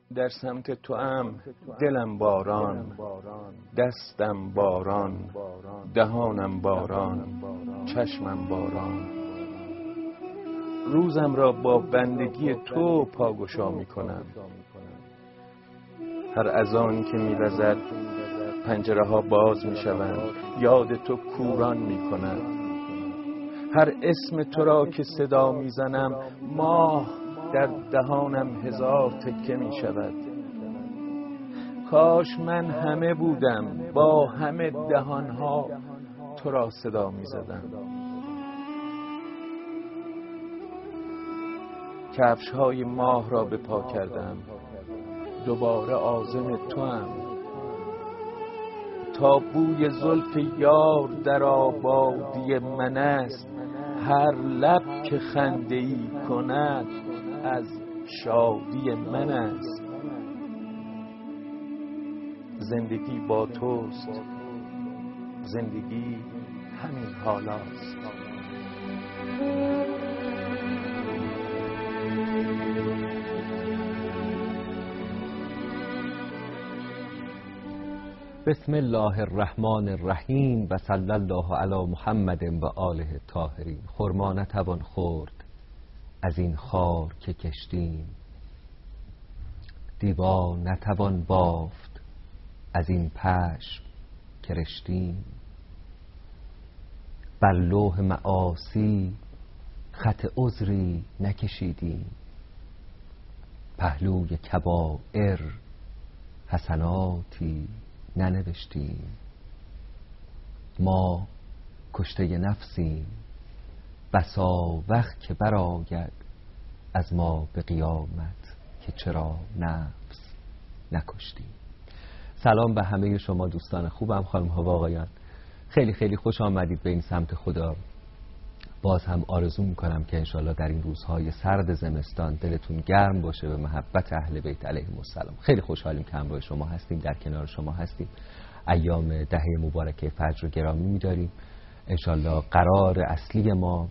در سمت توام دلم باران، دستم باران، دهانم باران، چشمم باران. روزم را با بندگی تو پاگشا می کنم. هر اذان که می وزد پنجره ها باز می شوند، یاد تو کوران می کند. هر اسم تو را که صدا می زنم ماه در دهانم هزار تکه می شود. کاش من همه بودم با همه دهانها تو را صدا می زدم. کفش های ماه را به پا کردم، دوباره عازم تو هم. تا بوی زلف یار در آبادی من است، هر لب که خنده ای کند از شادی من است. زندگی با توست، زندگی همین حالاست. بسم الله الرحمن الرحیم و صلی الله علی محمد و آله الطاهرین. خرما نتوان خورد از این خار که کشتیم، دیوار نتوان بافت از این پشم که رشتیم. بر لوح معاصی خط عذری نکشیدیم، پهلوی کبائر حسناتی ننوشتیم. ما کشته نفسیم، بسا وقت که برآید از ما به قیامت که چرا نفس نکشتیم. سلام به همه شما دوستان خوبم، خانم ها و آقایان. خیلی خیلی خوش آمدید به این سمت خدا. باز هم آرزو میکنم که انشالله در این روزهای سرد زمستان دلتون گرم باشه به محبت اهل بیت علیهم السلام. خیلی خوشحالیم که همراه شما هستیم، در کنار شما هستیم. ایام دهه مبارکه فجر رو گرامی میداریم. انشالله قرار اصلی ما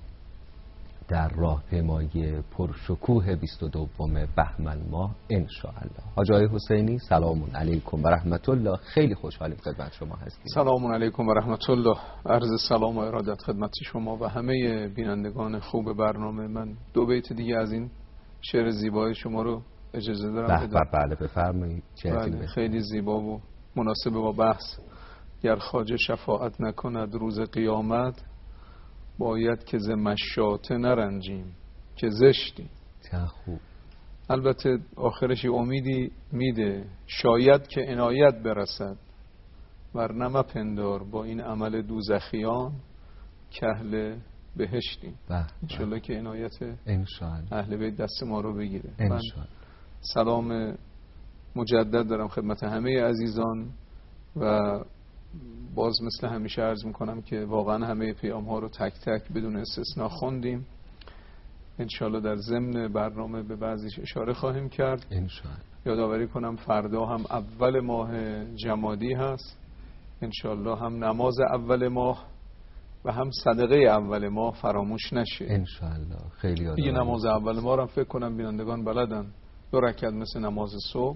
در راهپیمایی پرشکوه 22 بهمن ماه انشاءالله. حاج آقای حسینی سلام علیکم و رحمت الله. خیلی خوشحالیم خدمت شما هستیم. سلام علیکم و رحمت الله. عرض سلام و ارادت خدمت شما و همه بینندگان خوب برنامه. من دو بیت دیگه از این شعر زیبای شما رو اجازه دارم؟ بله بفرمایید. بله، خیلی زیبا و مناسب با بحث. گر خواجه شفاعت نکند روز قیامت، باید که ز مشاطه نرنجیم که زشتیم. خوب. البته آخرش امیدی میده، شاید که عنایت برسد، ورنه مپندار با این عمل دوزخیان که اهل بهشتیم. انشالله که عنایت اهل بیت دست ما رو بگیره. من سلام مجدد دارم خدمت همه عزیزان و باز مثل همیشه عرض میکنم که واقعا همه پیام ها رو تک تک بدون استثناء خوندیم. انشالله در ضمن برنامه به بعضیش اشاره خواهیم کرد. یادآوری کنم فردا هم اول ماه جمادی هست. انشالله هم نماز اول ماه و هم صدقه اول ماه فراموش نشه انشالله. خیلی دیگه نماز اول ماه هم فکر کنم بینندگان بلدن، 2 رکعت مثل نماز صبح.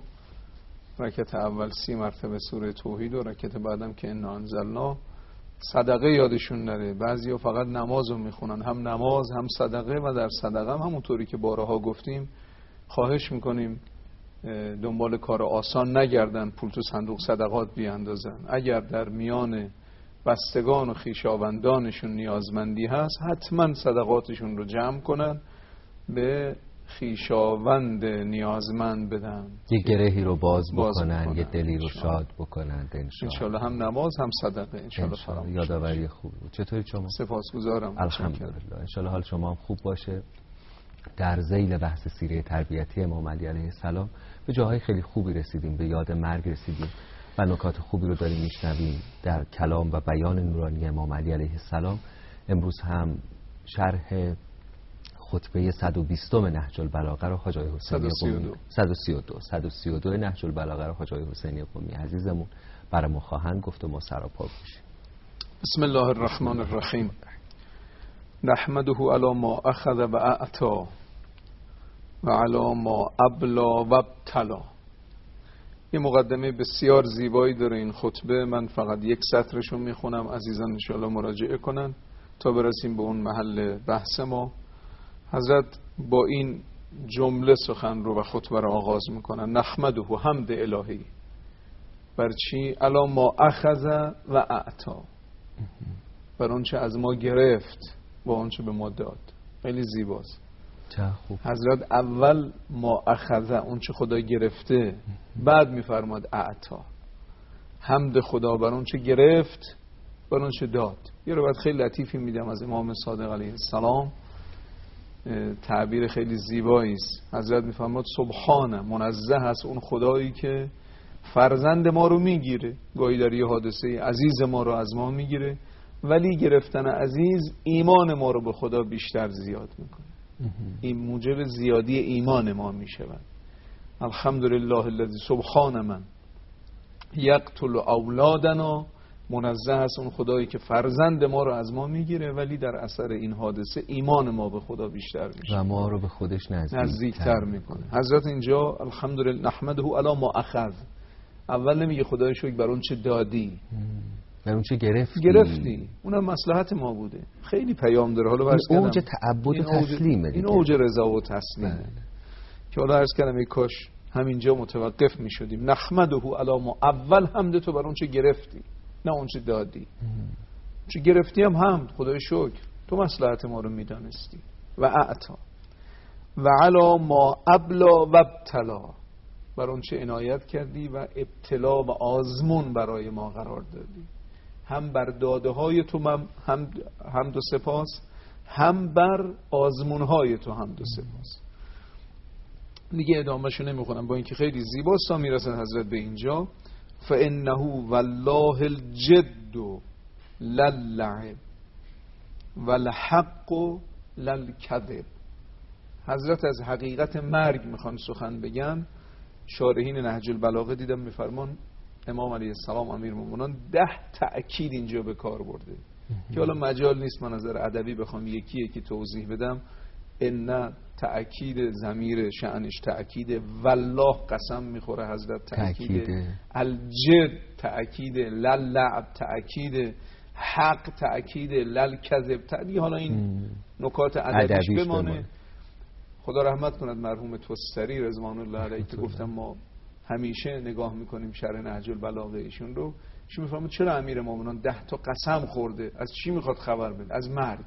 رکعت اول 30 مرتبه سوره توحید و رکعت بعدم که انا انزلنا. صدقه یادشون نره، بعضیا فقط نماز رو میخونن، هم نماز هم صدقه. و در صدقه هم همونطوری که بارها گفتیم خواهش میکنیم دنبال کار آسان نگردن، پول تو صندوق صدقات بیاندازن. اگر در میان بستگان و خویشاوندانشون نیازمندی هست حتما صدقاتشون رو جمع کنن، به خویشاوند نیازمند بدن، یه گرهی رو باز بکنن، یه دلی رو شاد بکنن. انشالله هم نماز هم صدقه انشالله فراموش. یادآوری خوب. چطوری شما؟ سپاسگزارم. الحمدلله. انشالله حال شما هم خوب باشه. در ذیل بحث سیره تربیتی امام علی علیه السلام به جاهای خیلی خوبی رسیدیم، به یاد مرگ رسیدیم و نکات خوبی رو داریم میشنویم در کلام و بیان نورانی امام علی علیه السلام. امروز هم شرح خطبه 120 نهج البلاغه رو حاج آقای حسینی قمی 132 نهج البلاغه رو حاج آقای حسینی قمی عزیزمون برای ما خواهند گفت و ما سراپا بشیم. بسم الله الرحمن الرحیم. نحمده علی ما اخذ و اعطا و علی ما ابلا و ابتلا یه مقدمه بسیار زیبایی داره این خطبه. من فقط یک سطرشو میخونم، عزیزان انشاءالله مراجعه کنن تا برسیم به اون محل بحث ما. حضرت با این جمله سخن رو و خطبه رو آغاز میکنن: نحمده، حمد الهی بر چی؟ علی ما اخذ و اعطا، بر اون چه از ما گرفت با اون چه به ما داد. خیلی زیباست. خوب. حضرت اول ما اخذ، اون چه خدا گرفته، بعد میفرماد اعطا، حمد خدا بر اون چه گرفت، بر اون چه داد. یه روایت خیلی لطیفی میدم از امام صادق علیه السلام، تعبیر خیلی زیبایی است. حضرت میفرماد سبحانه، منزه است اون خدایی که فرزند ما رو میگیره، گاهی در یه حادثه عزیز ما رو از ما میگیره، ولی گرفتن عزیز ایمان ما رو به خدا بیشتر زیاد میکنه. این موجب زیادی ایمان ما میشود. الحمدلله الذی سبحان من یقتل اولادنا، منزه است اون خدایی که فرزند ما رو از ما میگیره ولی در اثر این حادثه ایمان ما به خدا بیشتر میشه و ما رو به خودش نزدیکتر میکنه. حضرت اینجا الحمدلله نحمده علی ما اخذ، اول نمیگه خدای شکر بر اون چه دادی، بر اون چه گرفتی. اونم مصلحت ما بوده. خیلی پیام داره. حالا این اوج تعبد و تسلیمه دیگه. این اوج رضا و تسلیمه که حالا عرض کردم ای کاش همینجا متوقف میشدیم. نحمده علی ما، اول حمد تو بر اون چه گرفتی، نه اون چه دادی. چه گرفتی هم حمد، خدای شکر تو مصلحت ما رو میدانستی. و اعطا و علی ما ابلا و ابتلا، بر اون چه عنایت کردی و ابتلا و آزمون برای ما قرار دادی. هم بر داده های تو حمد و سپاس، هم بر آزمون های تو حمد و سپاس. دیگه ادامهشو نمیخونم با اینکه خیلی زیباست تا میرسن حضرت به اینجا: فانه والله الجد للعب والحق للکذب. حضرت از حقیقت مرگ میخوان سخن بگن. شارحین نهج البلاغه دیدم میفرمان امام علیه السلام امیرالمومنین 10 تأکید اینجا به کار برده که حالا مجال نیست من نظر ادبی بخوام یکی یکی توضیح بدم. ان تأکید ضمیر شأنش تأکید، والله قسم میخوره حضرت تأکید، الجد تأکید، للعب تأکید، حق تأکید، للکذب تأکید. حالا این نکات ادبیش بمانه. خدا رحمت کند مرحوم توستری رضوان الله علیه که گفتم ما همیشه نگاه میکنیم شرح نهج البلاغه ایشون رو. ایشون میفهمه چرا امیر مومنان 10 تا قسم خورده، از چی میخواد خبر بده؟ از مرگ.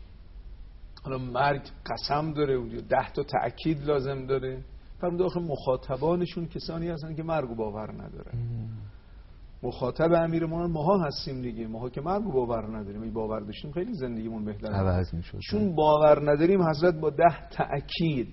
حالا مرگ قسم داره و 10 تا تأکید لازم داره. فرموده آخه مخاطبانشون کسانی هستن که مرگ باور ندارن. مخاطب امیر مومنان ماها هستیم دیگه. ماها که مرگ باور نداریم، این باور داشتیم خیلی زندگیمون بهتر عوض میشد. چون باور نداریم حضرت با 10 تأکید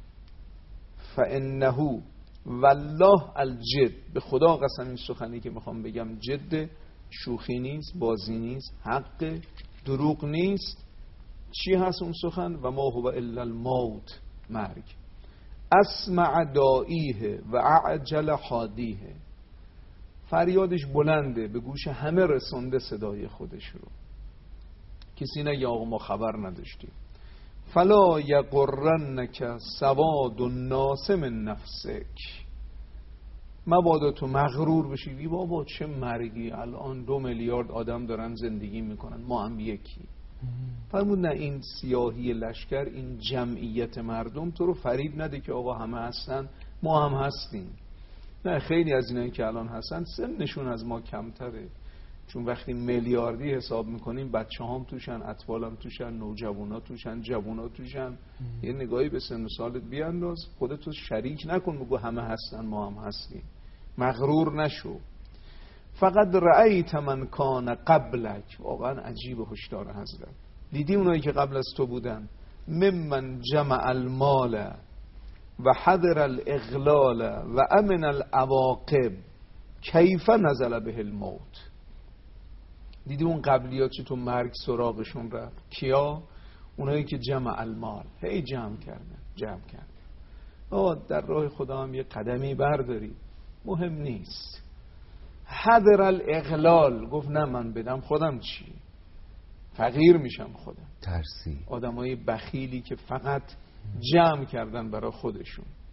فانه والله الجد، به خدا قسم این سخنی که میخوام بگم جد، شوخی نیست، بازی نیست، حق، دروغ نیست. چی هست اون سخن؟ و ما هو الا الموت، مرگ. اسمع داییه و اعجل حادیه، فریادش بلنده، به گوش همه رسونده صدای خودش رو. کسی نگه آقا ما خبر نداشتیم. فلا یغرنک سواد الناس من نفسک، مبادا تو مغرور بشی بی بابا چه مرگی، الان 2 میلیارد آدم دارن زندگی میکنن ما هم یکی. فرمود نه، این سیاهی لشکر، این جمعیت مردم تو رو فریب نده که آقا همه هستن ما هم هستیم. نه، خیلی از اینایی که الان هستن سنشون از ما کمتره، چون وقتی میلیاردی حساب میکنیم بچه هم توشن، اطفال هم توشن، نوجوانا توشن، جوونا توشن. یه نگاهی به سن و سالت بیانداز، خودتو شریک نکن بگو همه هستن ما هم هستیم. مغرور نشو. فقط رأیت من کان قبلک، واقعا عجیب هشدار حضرت. دیدی اونایی که قبل از تو بودن، ممن جمع المال و حذر الاغلال و امن العواقب کیف نزل به الموت. دیدی اون قبلیات چطور مرگ سراغشون رفت؟ کیا؟ اونایی که جمع المال، هی جمع کردن. در راه خدا هم یه قدمی برداری، مهم نیست. حذر الاغلال، گفت نه من بدم خودم چی؟ فقیر میشم خودم. ترسی. آدمای بخیلی که فقط جمع کردن برای خودشون.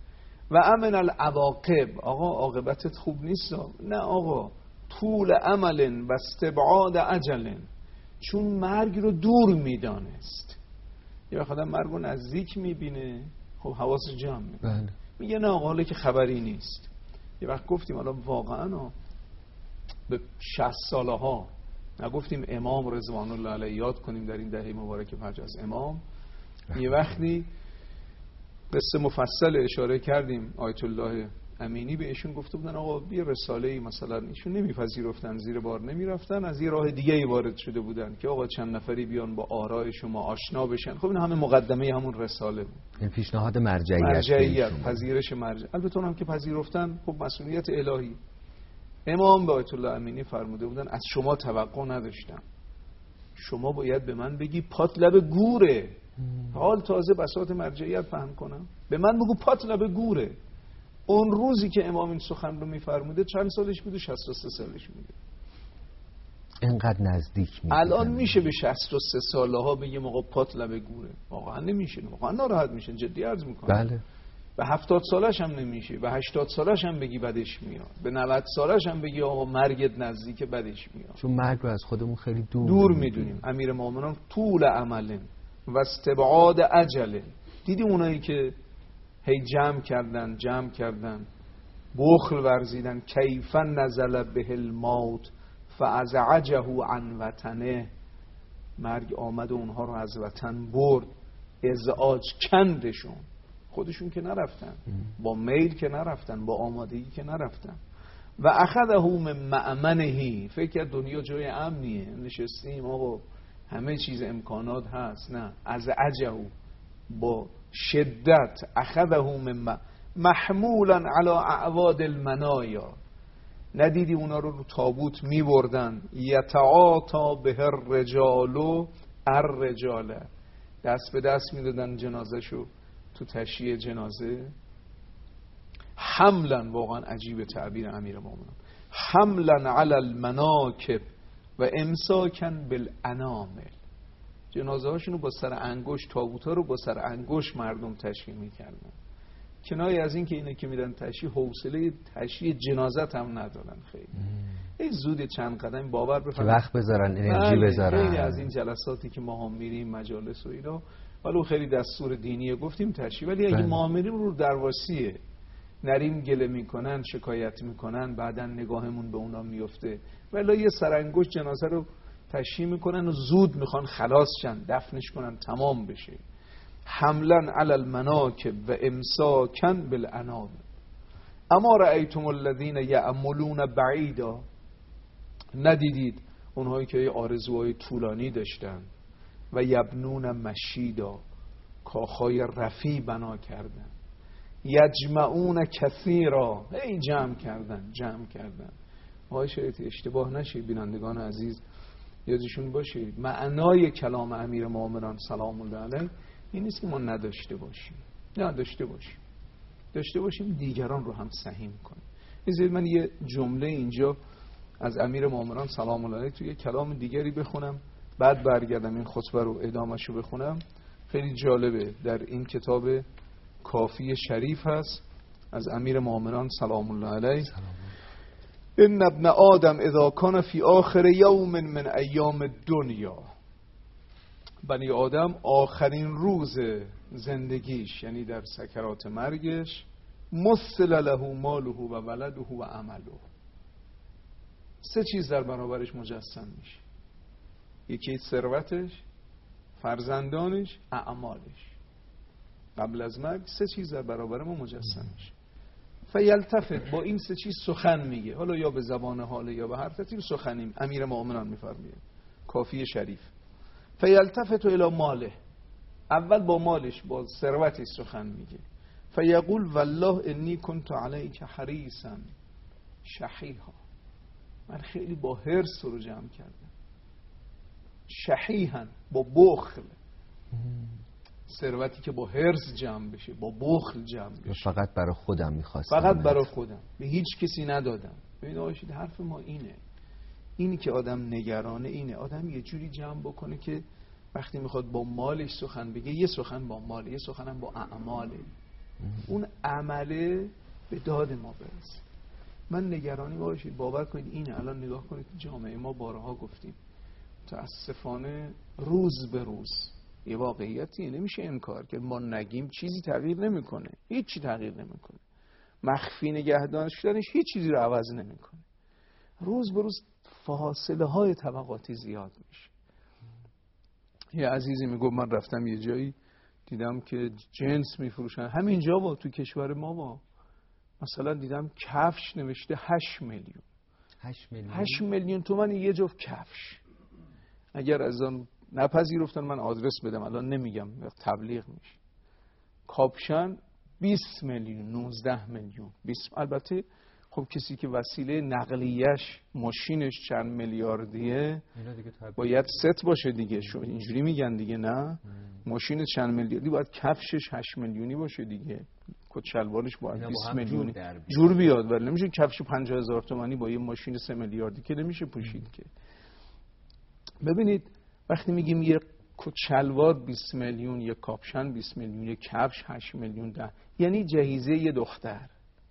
و امن العواقب، آقا عاقبتت خوب نیست. نه آقا، طول امل و استبعاد اجل، چون مرگ رو دور میدانست. یه وقت آدم مرگ رو نزدیک میبینه، خب حواسش جمع میکنه، میگه نه آقا حالا که خبری نیست. یه وقت گفتیم حالا واقعا به 60 ساله ها نگفتیم امام رضوان الله علیه یاد کنیم در این دهه مبارک فجر از امام. یه وقتی قصه مفصل اشاره کردیم، آیت الله امینی بهشون گفته بودن آقا بیا رساله‌ای، مثلا ایشون نمیپذیرفتن، زیر بار نمیرفتن، از یه راه دیگه‌ای وارد شده بودن که آقا چند نفری بیان با آراء شما آشنا بشن. خب این همه مقدمه همون رساله بود، این پیشنهاد مرجعیت، پذیرش مرجع. البته اونم که پذیرفتن خب مسئولیت الهی. امام به آیت الله امینی فرموده بودن از شما توقع نداشتم، شما باید به من بگی پات لب گوره. حال تازه بساط مرجعیت فهم کنم، به من بگو پات لب گوره. اون روزی که امام این سخن رو میفرموده چند سالش بوده؟ 63 سالش بوده. اینقدر نزدیک میشه. الان میشه به 63 ساله ها بگیم آقا پات لب گوره؟ واقعا نمیشه، واقعا ناراحت میشن، جدی عرض میکنم. بله. به 70 سالش هم نمیشه، به 80 سالش هم بگی بدش میاد، به 90 سالش هم بگی آقا مرگت نزدیک بدش میاد، چون مرگ رو از خودمون خیلی دور میدونیم. امیرالمومنین طول امل و استبعاد اجل. دیدی اونایی که هی جمع کردن بخل ورزیدن، کیفا نزل به الموت فازعجه عن وطنه، مرگ آمد و اونها رو از وطن برد، ازعاج کندشون. خودشون که نرفتن، با میل که نرفتن، با آمادگی که نرفتن. و اخذه من مأمنه، فکر دنیا جای امنیه، نشستیم آقا همه چیز امکانات هست. نه، از عجهو با شدت، اخذه من محمولا علی اعواد المنایا. ندیدی اونا رو تابوت می بردن، یتعاطا به الرجال الرجال، دست به دست می دادن جنازه شو تو تشییع جنازه. حملا، واقعا عجیب تعبیر امیرالمومنین، حملا علی المناکب و امساکن بالانامل. جنازه هاشونو با سر انگشت، تابوت ها رو با سر انگشت مردم تشییع میکردن. کنایه از این که اینه که میدن تشییع، حوصله تشییع جنازت هم ندارن. خیلی زود چند قدم باور بفرمایید وقت بذارن، انرژی بذارن. خیلی از این جلساتی که ما هم میریم، مجالس و اینا، ولی خیلی دستور دینیه گفتیم تشییع، ولی اگه ما میریم رو درواسیه، نریم گله میکنن، شکایت میکنن، بعدن نگاهمون به اونا میفته. ولی یه سرانگشت جنازه رو تشییع میکنن و زود میخوان خلاص شن، دفنش کنن، تمام بشه. حملا علی المناکب و امساکن بالانام. اما رأیتم الذین یأملون بعیدا، ندیدید اونهایی که آرزوهای طولانی داشتن، و یبنون مشیدا، کاخهای رفیع بنا کردن، یجمعون کثیرا، هی جمع کردن. آقای شریعتی اشتباه نشه، بینندگان عزیز یادشون باشه معنای کلام امیرالمومنین سلام الله علیه این نیست که ما نداشته باشیم، نه داشته باشیم دیگران رو هم سهیم کنیم. بذارید من یه جمله اینجا از امیرالمومنین سلام الله علیه توی کلام دیگری بخونم، بعد برگردم این خطبه رو ادامه‌شو بخونم. خیلی جالبه، در این کتاب کافی شریف هست از امیرالمومنین سلام الله علیه. ان ابن آدم اذا کان فی آخر یوم من ایام الدنیا، بنی آدم آخرین روز زندگیش، یعنی در سکرات مرگش، مثل له ماله و ولده و عمله، 3 چیز در برابرش مجسم میشه. یکی ثروتش، فرزندانش، اعمالش. قبل از مرگ 3 چیز در برابر ما مجسم میشه. فیلتفت، با این 3 چیز سخن میگه، حالا یا به زبان حاله یا به هر ترتیب سخنیم. امیرالمومنین میفرمایه کافی شریف، فیلتفت الی ماله، اول با مالش، با ثروتش سخن میگه. فیقول والله انی کنت علیک حریصا شحیحا، من خیلی با حرص رو جمع کردم. شحیحا، با بخل، ثروتی که با حرص جمع بشه، با بخل جمع بشه. فقط برای خودم میخواستم، فقط برای خودم، به هیچ کسی ندادم. ببین آقایشید، حرف ما اینی که آدم نگرانه اینه، آدم یه جوری جمع بکنه که وقتی میخواد با مالش سخن بگه، یه سخن با مال، یه سخنم با اعماله. اون عمله به داد ما برسه. من نگرانی باشید، باور کنید اینه. الان نگاه کنید جامعه ما بارها گفتیم متاسفانه روز به روز یه واقعیتی نمیشه انکار که ما نگیم چیزی تغییر نمیکنه، هیچی تغییر نمیکنه. مخفی نگهداری شدنش هیچ چیزی رو عوض نمیکنه. روز به روز فاصله های طبقاتی زیاد میشه. یه عزیزی میگه من رفتم یه جایی دیدم که جنس میفروشن، همینجا با تو کشور ما با مثلا دیدم کفش نوشته 8 میلیون 8 میلیون تومان یه جفت کفش. اگر از آن نپذیرفتن من آدرس بدم، الان نمیگم تبلیغ میشه. کاپشن 20 میلیون 19 میلیون 20. البته خب کسی که وسیله نقلیش ماشینش چند میلیاردیه باید ست باشه دیگه، شو اینجوری میگن دیگه، نه ماشین چند میلیاردی باید کفشش 8 میلیونی باشه دیگه، کت شلوارش باید 20 میلیونی جور بیاد. ولی نمیشه کفش 50,000 تومانی با یه ماشین 3 میلیاردی که نمیشه پوشید که. ببینید وقتی میگیم یه کت شلوار 20 میلیون، یه کاپشن 20 میلیون، یه کفش 8 میلیون، یعنی جهیزه یه دختر،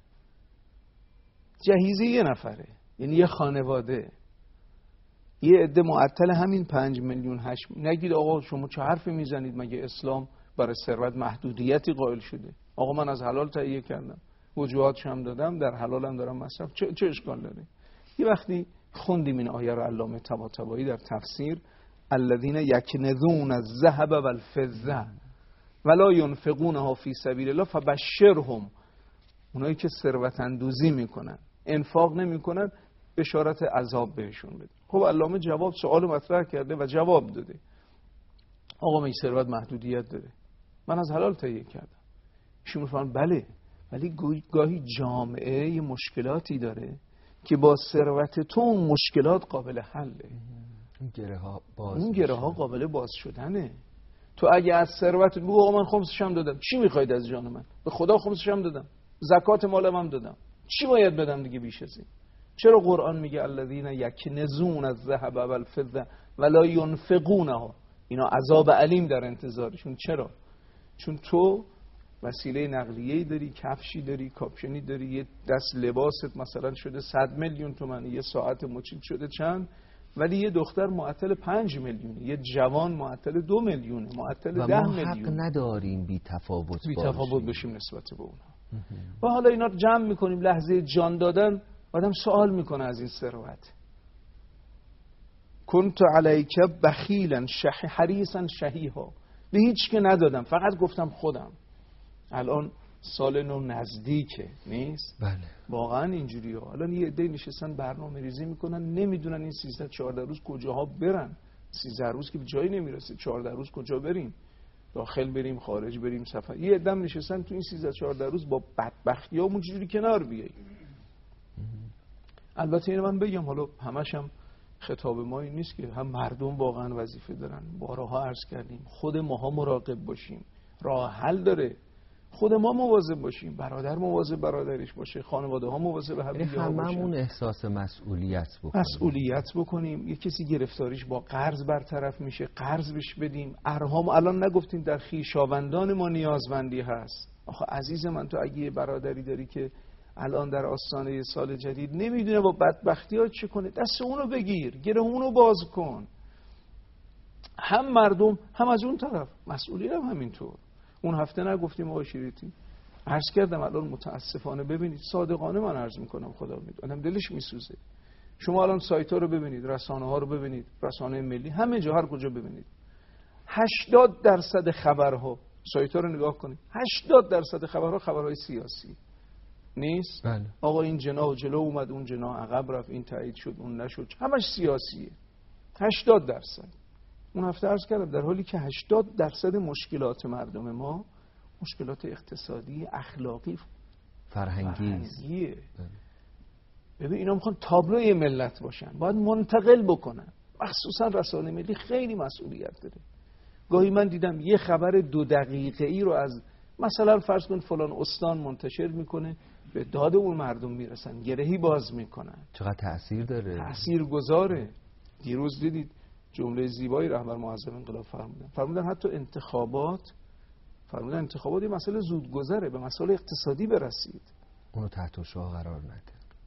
جهیزه یه نفره، یعنی یه خانواده. یه عده معطل همین 5 میلیون 8. نگید آقا شما چه حرفی میزنید، مگه اسلام برای ثروت محدودیتی قائل شده؟ آقا من از حلال تهیه کردم، وجوهاتش هم دادم، در حلالم دارم مصرف، چه اشکال داره؟ یه وقتی خوندیم این آیه رو علامه طباطبایی در تفسیر، الذین یکنزون الذهب والفضه ولا ينفقونها فی سبیل الله فبشرهم، اونایی که ثروت اندوزی میکنن انفاق نمیکنن بشارت عذاب بهشون بده. خب علامه جواب سوال مطرح کرده و جواب داده. آقا می ثروت محدودیت داره، من از حلال تهیه کردم. ایشون میفهمن بله، ولی گاهی جامعه یه مشکلاتی داره که با ثروت تو اون مشکلات قابل حله. اون گره ها قابل باز شدنه. تو اگه از ثروت بگو آقا من خمسش هم دادم، چی میخواید از جان من؟ به خدا خمسش هم دادم، زکات مالم هم دادم، چی باید بدم دیگه بیش از این؟ چرا قرآن میگه الذین یکنزون الذهب والفضه ولا ينفقونها؟ اینا عذاب علیم در انتظارشون. چرا؟ چون تو وسیله نقلیه‌ای داری، کفشی داری، کاپشنی داری، یه دست لباست مثلا شده 100 میلیون تومان، یه ساعت مچید شده چند، ولی یه دختر معطل 5 میلیونه، یه جوان معطل 2 میلیونه، معطل 10 میلیون. و ما حق نداریم بی تفاوت باشیم نسبت به اونها. و حالا اینا رو جمع میکنیم، لحظه جان دادن آدم سوال میکنه از این ثروت. کنت علیک بخیلا حریصا شحیحا، به هیچ که ندادم، فقط گفتم خودم. الان سال نو نزدیکه نیست؟ بله واقعا اینجوریه. الان یه عده نشستن برنامه ریزی میکنن، نمیدونن این 13-14 روز کجاها برن. 13 روز که به جایی نمیرسه، 14 روز کجا بریم؟ داخل بریم، خارج بریم، سفر. یه عده نشستن تو این 13-14 روز با بدبختیامون چجوری کنار بیاییم. البته اینو من بگم، حالا همش هم خطاب ما این نیست که هم مردم واقعا وظیفه دارن. بارها عرض کردیم خود ماها مراقب باشیم، راه حل داره. خود ما مواظب باشیم، برادر مواظب برادرش باشه، خانواده ها مواظب همدیگه باشن. هممون احساس مسئولیت بکنیم. یه کسی گرفتاریش با قرض برطرف میشه، قرض بهش بدیم. ارهام الان نگفتیم در خویشاوندان ما نیازمندی هست. آخه عزیز من، تو اگه یه برادری داری که الان در آستانه سال جدید نمیدونه با بدبختی ها چه کنه، دست اونو بگیر، گره اونو باز کن. هم مردم هم از اون طرف مسئولی هم همینطور. اون هفته نگفتیم آقای شریعتی، عرض کردم الان متاسفانه ببینید، صادقانه من عرض میکنم، خدا میدونم دلش میسوزه. شما الان سایت ها رو ببینید، رسانه ها رو ببینید، رسانه ملی، همه جا هر کجا ببینید 80% خبرها، سایت ها رو نگاه کنید، 80% خبرها خبرهای سیاسی نیست. بله. آقا این جناح جلو اومد، اون جناح عقب رفت، این تایید شد، اون نشد، همش سیاسیه. 80%. اون هفته عرض کردم در حالی که 80% مشکلات مردم ما مشکلات اقتصادی، اخلاقی، فرهنگیه. ببین اینا میخوان تابلوی ملت باشن، باید منتقل بکنن. مخصوصا رسانه ملی خیلی مسئولیت داره. گاهی من دیدم یه خبر 2 دقیقه‌ای رو از مثلا فرض کن فلان استان منتشر میکنه، به داد اون مردم میرسن، گرهی باز میکنن. چقدر تأثیر داره، تأثیر گذاره. دیروز دیدید جمله زیبایی رهبر معظم انقلاب فرمودن حتی انتخابات فرمودن انتخابات یه مسئله زودگذره، به مسئله اقتصادی برسید، اونو تحت شعاع قرار نده.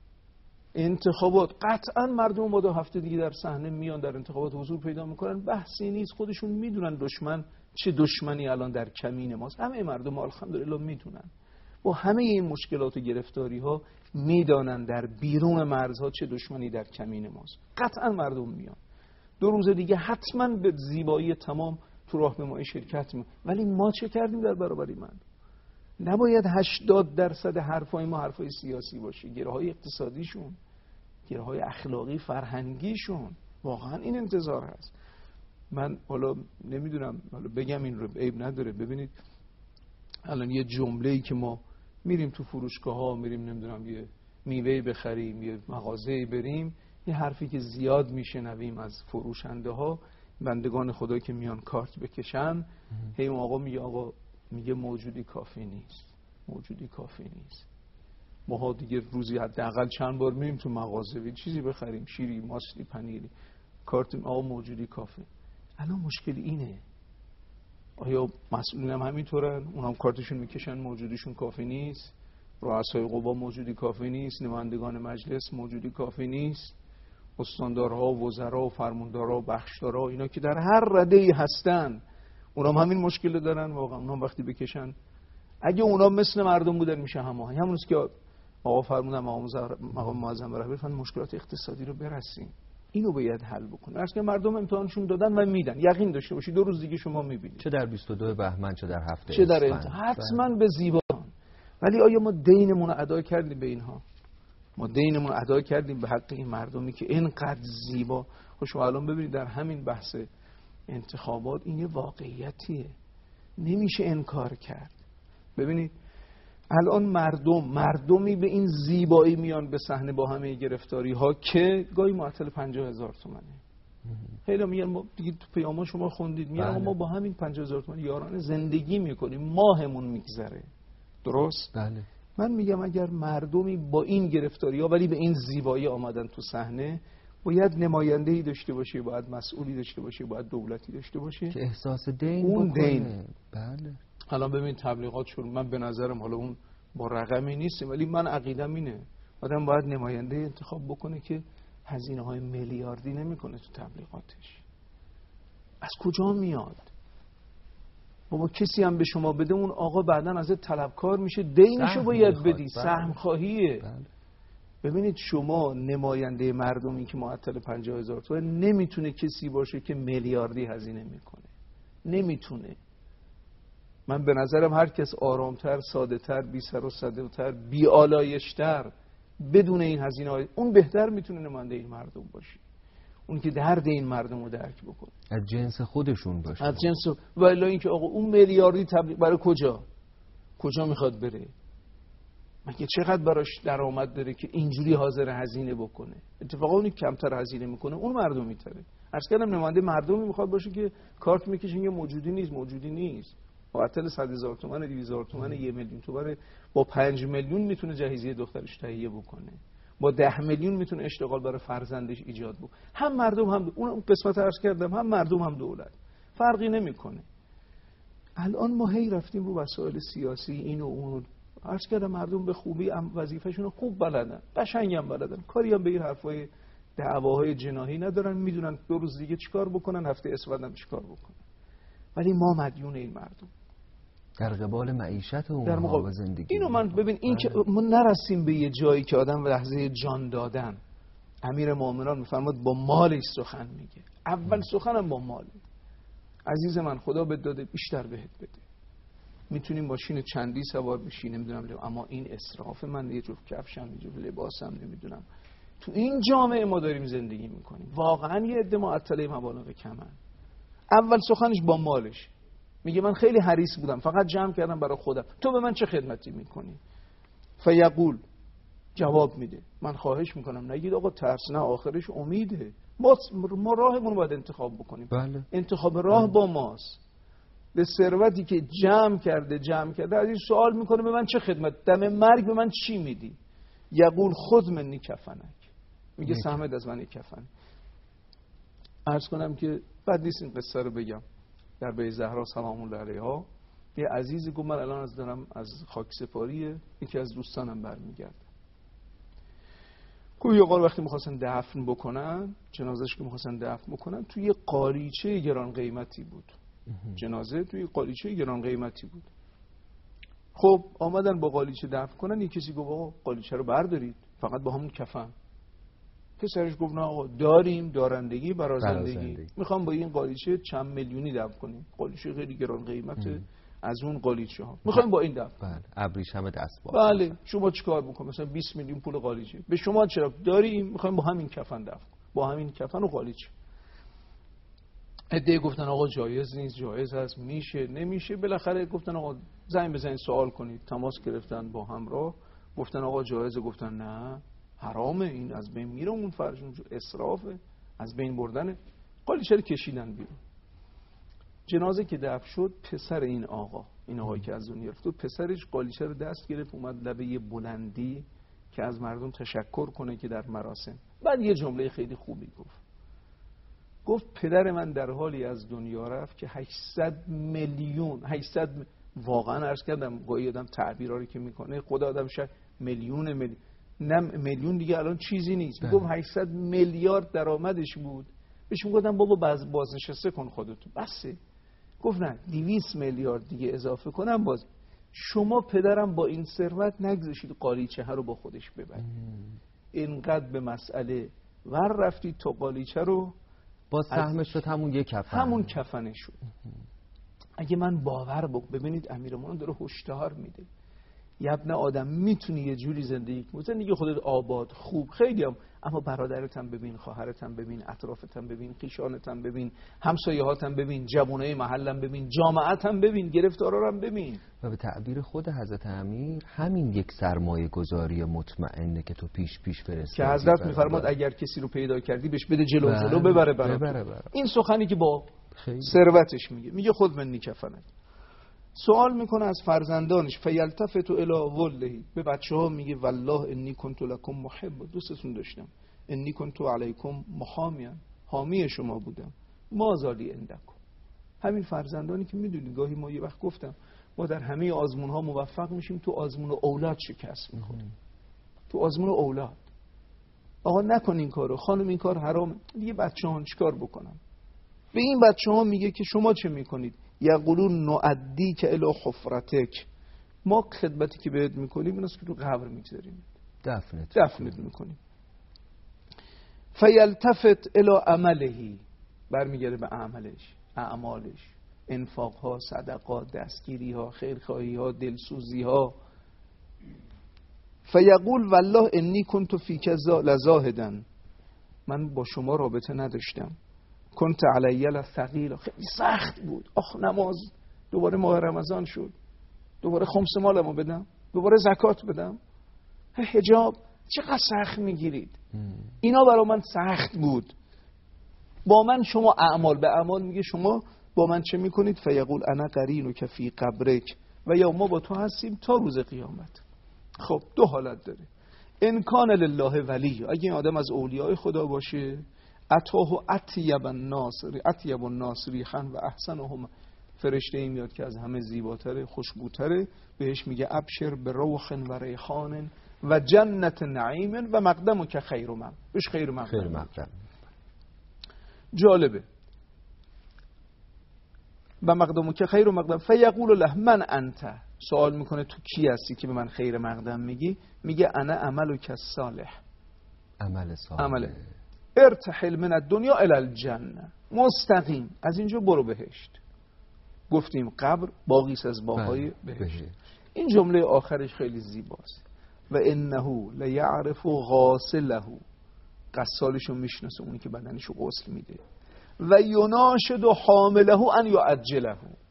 انتخابات قطعا مردم ما 2 هفته دیگه در صحنه میان، در انتخابات حضور پیدا میکنن، بحثی نیست، خودشون میدونن دشمن چه دشمنی الان در کمین ماست، همه مردم ما الحمدلله میدونن، با همه این مشکلات و گرفتاری ها میدانن در بیرون مرزها چه دشمنی در کمین ماست. قطعا مردم میان 2 روز دیگه حتما به زیبایی تمام تو راهپیمایی شرکت میکنن. ولی ما چه کردیم در برابر مردم؟ نباید 80% حرفای ما حرفای سیاسی باشه، گره‌های اقتصادیشون، گره‌های اخلاقی فرهنگیشون، واقعا این انتظار هست. من حالا نمیدونم، حالا بگم این رو عیب نداره. ببینید الان یه جمله‌ای که ما میریم تو فروشگاه‌ها، میریم نمیدونم یه میوه بخریم، یه مغازه‌ای بریم، یه حرفی که زیاد میشنویم از فروشنده‌ها، بندگان خدا که میان کارت بکشن، هی اون آقا میگه موجودی کافی نیست، موجودی کافی نیست. ما دیگه روزی حداقل چند بار میریم تو مغازه یه چیزی بخریم، شیری، ماستی، پنیری، کارت آقا موجودی کافی. الان مشکل اینه، آیا مسئولین هم همینطورن؟ اونم کارتشون میکشن موجودیشون کافی نیست، رؤسای قوا موجودی کافی نیست، نمایندگان مجلس موجودی کافی نیست، استاندارها، وزرا و فرماندارا و بخشدارا، اینا که در هر رده‌ای هستن اونام همین مشکل دارن. واقعا اونام وقتی بکشن، اگه اونام مثل مردم بودن میشه هماهنگ. همونست که آقا فرمودن مقام معظم رهبری فرمود مشکلات اقتصادی رو برسیم، اینو باید حل بکنه. اصلا مردم امتحانشون دادن و میدن، یقین داشته باشید 2 روز دیگه شما میبینید، چه در 22 بهمن چه در هفته چه در حتما به زیبا. ولی آیا ما دینمون رو ادا کردیم به اینها؟ ما دینمون رو ادا کردیم به حق این مردمی که اینقدر زیبا؟ خب شما الان ببینید در همین بحث انتخابات این یه واقعیتیه، نمیشه انکار کرد. ببینید الان مردمی به این زیبایی میان به صحنه با همه گرفتاری ها که گاهی معطل 50,000 تومانه. خیلی میگن ما دیگه تو پیاما شما خوندید، میگن ما با همین 50,000 تومان یارانه زندگی میکنیم، ماهمون میگذره. درست؟ بله. من میگم اگر مردمی با این گرفتاری ها ولی به این زیبایی آمدن تو صحنه، باید نماینده‌ای داشته باشه، باید مسئولی داشته باشه، باید دولتی داشته باشه که احساس دین اون بکنه. دین. بله. الان ببین تبلیغات شروع، من به نظرم حالا اون با رقمی نیستیم، ولی من عقیدم اینه آدم باید نماینده انتخاب بکنه که هزینه‌های میلیاردی نمیکنه تو تبلیغاتش. از کجا میاد؟ بابا کسی هم به شما بده اون آقا بعداً ازت طلبکار میشه، دینشو باید بدی، سهم خواهیه. بله. ببینید شما نماینده مردمی که معطل 50,000 تومان نمیتونه کسی باشه که میلیاردی هزینه میکنه، نمیتونه. من به نظرم هر کس آرامتر، ساده‌تر، بی سر و صداتر، بی آلایشتر، بدون این هزینه‌های، اون بهتر میتونه نماینده این مردم باشه، اون که درد این مردم رو درک بکنه، از جنس خودشون باشه، از جنس. ولی اینکه آقا اون میلیاردی تبلیغ برای کجا میخواد بره؟ مگه چقدر براش درآمد داره که اینجوری حاضر هزینه بکنه؟ اتفاقا اونی کمتر هزینه میکنه اون مردم میتره. عرض کردم نماینده مردمی میخواد باشه که کارت میکشه یه موجودی نیست، معطل 100,000 تومان، 200,000 تومان، 1,000,000 تومان، با 5 میلیون میتونه جهیزیه دخترش تهیه بکنه، با 10 میلیون میتونه اشتغال برای فرزندش ایجاد بکنه. هم مردم هم اون قسمت عرض کردم، هم مردم هم دولت، فرقی نمیکنه. الان ما هی رفتیم رو وسایل سیاسی این و اون. عرض کردم مردم به خوبی وظیفه‌شون رو خوب بلدن، قشنگم بلدن، کاری هم به این حرفای دعواهای جناحی ندارن، میدونن 2 روز دیگه چیکار بکنن، هفته اسفند هم چیکار بکنن. ولی ما مدیون این مردم در قبال معیشت اونها و زندگی اینو من ببین این که ما نرسیم به یه جایی که آدم به لحظه جان دادن، امیر مومنان میفرماد با مالش سخن میگه، اول سخنم با مال. عزیز من خدا بهت داده، بیشتر بهت بده، میتونیم ماشین چندی سوار بشی، نمیدونم، اما این اسراف. من یه جفت کفشم، یه جفت لباسم، نمیدونم. تو این جامعه ما داریم زندگی میکنیم، واقعا یه عده معطله مبالغ کمن. اول سخنش با مالش میگه من خیلی حریص بودم، فقط جمع کردم برای خودم، تو به من چه خدمتی میکنی؟ فیقول، جواب میده، من خواهش میکنم نگید آقا ترس، نه، آخرش امیده. ما راهمون باید انتخاب بکنیم. بله. انتخاب راه با ماست. به ثروتی که جمع کرده از این سوال میکنه به من چه خدمت، دم مرگ به من چی میدی؟ یقول خذ منی کفنک، میگه سهمت از من کفن. عرض کنم که بد نیست این قصه رو بگم. در بیت زهرا سلام الله علیها یه عزیزی گفت من الان دارم از خاکسپاری یکی از دوستانم برمیگردم. گفت یه قال وقتی می‌خواستن دفن بکنن، جنازه‌اش که می‌خواستن دفن بکنن توی یه قالیچه گران قیمتی بود. جنازه توی قالیچه گران قیمتی بود. خب آمدن با قالیچه دفن کنن، یه کسی گفت آقا قالیچه رو بردارید فقط با همون کفن. پسرش گفت نه آقا داریم، دارندگی برای زندگی، میخوام با این قالیچه چند میلیونی دفن کنیم، قالیچه خیلی گران قیمته از اون قالیچه ها، میخوایم با این دفن. بله ابریشم دستباف. بله شما چیکار میکنید؟ مثلا 20 میلیون پول قالیچه به شما چرا؟ داریم، میخوایم با همین کفن دفن، با همین کفن و قالیچه. عده گفتن آقا جایز نیست، جایز هست، میشه نمیشه. بالاخره گفتن آقا زنگ بزنید سوال کنید. تماس گرفتن با همراه، گفتن آقا جایزه، گفتن نه حرامه، این از بین میره، اون فرض اسرافه، از بین بردنه. قالیچه رو کشیدن بیرون. جنازه که دفن شد، پسر این آقایی که از دنیا رفت، پسرش قالیچه رو دست گرفت، اومد لبه یه بلندی که از مردم تشکر کنه که در مراسم. بعد یه جمله خیلی خوبی گفت پدر من در حالی از دنیا رفت که 800 میلیون، 800 واقعا عرض کردم گاهی آدم تعبیرایی که میکنه خدا آدم شاید میلیون نه میلیون دیگه الان چیزی نیست. میگم 800 میلیارد درآمدش بود. بهش میگفتم بابا بازنشسته کن خودتو، بسه. گفت نه 200 میلیارد دیگه اضافه کنم باز. شما پدرم با این ثروت نگذاشید قالیچه ها رو با خودش ببرید، اینقدر به مسئله ور رفتید تا قالیچه رو با سهمش شد همون یک کفن، همون کفنه شد. اگه من باور ببینید امیرالمومنین داره هشدار میده، یه ابن آدم میتونی یه جوری زندگی کنی زندگی خودت آباد خوب خیلی هم، اما برادرت هم ببین، خواهرت هم ببین، اطرافت هم ببین، خویشانت هم ببین، همسایه‌هات هم ببین، جوانای محل هم ببین، جامعت هم ببین، گرفتارا هم ببین. و به تعبیر خود حضرت امیر همین یک سرمایه گذاری مطمئنه که تو پیش فرستادی که حضرت میفرماد اگر کسی رو پیدا کردی بهش بده جلو ببره. این سخنی که با ثروتش میگه خود من کفنه. سوال میکنه از فرزندانش، فیلتفت الی ولده، به بچه‌ها میگه والله انی کنت لکم محب، دوستتون داشتم، انی کنت علیکم محامیا، حامی شما بودم، ما زالی عندکم. همین فرزندانی که میدونید گاهی ما یه وقت گفتم ما در همه آزمون ها موفق میشیم، تو آزمون اولاد شکست میخوریم، تو آزمون اولاد. آقا نکن این کارو، خانم این کار حرامه. دیگه بچه‌ها چیکار بکنن؟ به این بچه‌ها میگه که شما چه میکنید؟ یقولون نعدی که الی حفرتک، ما خدمتی که بهت میکنیم این است که تو قبر میگذاریم، دفنت میکنیم. فیلتفت الی عملهی، برمیگرده به عملش، اعمالش، انفاقها، صدقات، دستگیریها، خیرخواهیها، دلسوزیها. فیقول والله انی کنت فیک لزاهدا، من با شما رابطه نداشتم، کنت علی الثقیل، خیلی سخت بود. نماز، دوباره ماه رمضان شد، دوباره خمس مالمو بدم، دوباره زکات بدم، حجاب، چقدر سخت میگیرید. اینا برای من سخت بود. با من شما اعمال به اعمال میگه شما با من چه میکنید؟ فیقول انا قرینک فی قبرک، و یا ما با تو هستیم تا روز قیامت. خب دو حالت داره. ان کان لله ولی، اگه این آدم از اولیاء خدا باشه، اتاه اطیب الناس ریحا و احسنهم، فرشته ای میاد که از همه زیباتره، خوشبوتره، بهش میگه ابشر بروح و ریحان و جنت نعیم و مقدمک خیر من، بهش خیر مقدم. جالبه. و مقدمک خیر مقدم. فیقول له من انت، سوال میکنه تو کی هستی که به من خیر مقدم میگی؟ میگه انا عملک الصالح، عمل صالح. ارتحل من الدنیا الی الجنه، مستقیم از اینجا برو بهشت. گفتیم قبر باقیس از باغ‌های بهشت. این جمله آخرش خیلی زیباست. و انه لیعرف غاسله، غسالشو میشناسه، اونی که بدنشو غسل میده. و یناشد حامله ان یعجله،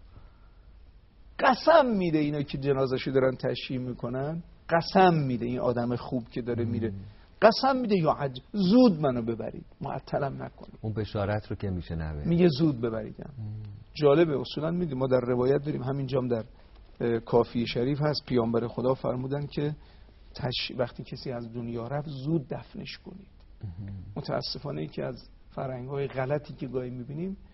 قسم میده اینا که جنازه‌شو دارن تشییع میکنن، قسم میده این آدم خوب که داره میره، قسم میده زود منو ببرید، معطلم نکنید. اون بشارت رو که میشنوه میگه زود ببریدم. جالبه، اصولا میدیم ما در روایت داریم، همینجام در کافی شریف هست، پیامبر خدا فرمودن که وقتی کسی از دنیا رفت زود دفنش کنید. متاسفانه یکی از فرهنگ‌های غلطی که گاهی میبینیم،